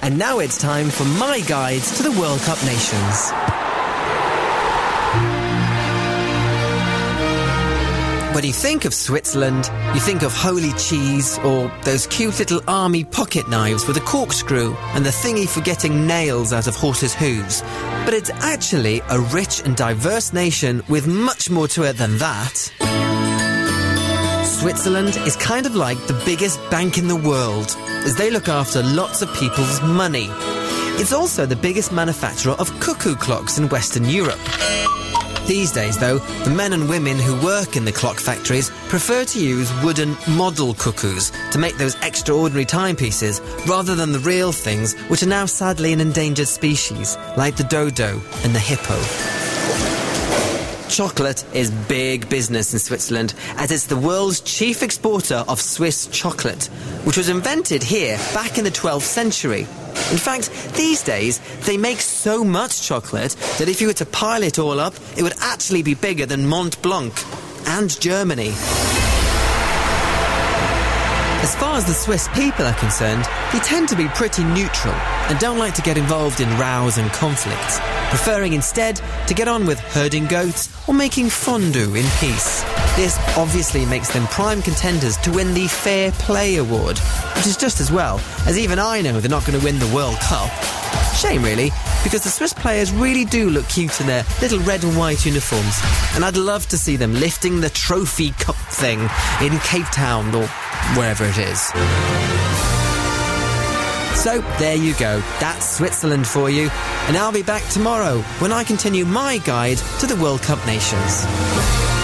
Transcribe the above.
And now it's time for my guide to the World Cup nations. When you think of Switzerland, you think of holy cheese or those cute little army pocket knives with a corkscrew and the thingy for getting nails out of horses' hooves. But it's actually a rich and diverse nation with much more to it than that. Switzerland is kind of like the biggest bank in the world, as they look after lots of people's money. It's also the biggest manufacturer of cuckoo clocks in Western Europe. These days, though, the men and women who work in the clock factories prefer to use wooden model cuckoos to make those extraordinary timepieces, rather than the real things, which are now sadly an endangered species, like the dodo and the hippo. Chocolate is big business in Switzerland, as it's the world's chief exporter of Swiss chocolate, which was invented here back in the 12th century. In fact, these days, they make so much chocolate that if you were to pile it all up, it would actually be bigger than Mont Blanc and Germany. As far as the Swiss people are concerned, they tend to be pretty neutral and don't like to get involved in rows and conflicts, preferring instead to get on with herding goats or making fondue in peace. This obviously makes them prime contenders to win the Fair Play Award, which is just as well, as even I know they're not going to win the World Cup. Shame really, because the Swiss players really do look cute in their little red and white uniforms, and I'd love to see them lifting the trophy cup thing in Cape Town or wherever it is. So, there you go. That's Switzerland for you. And I'll be back tomorrow when I continue my guide to the World Cup nations.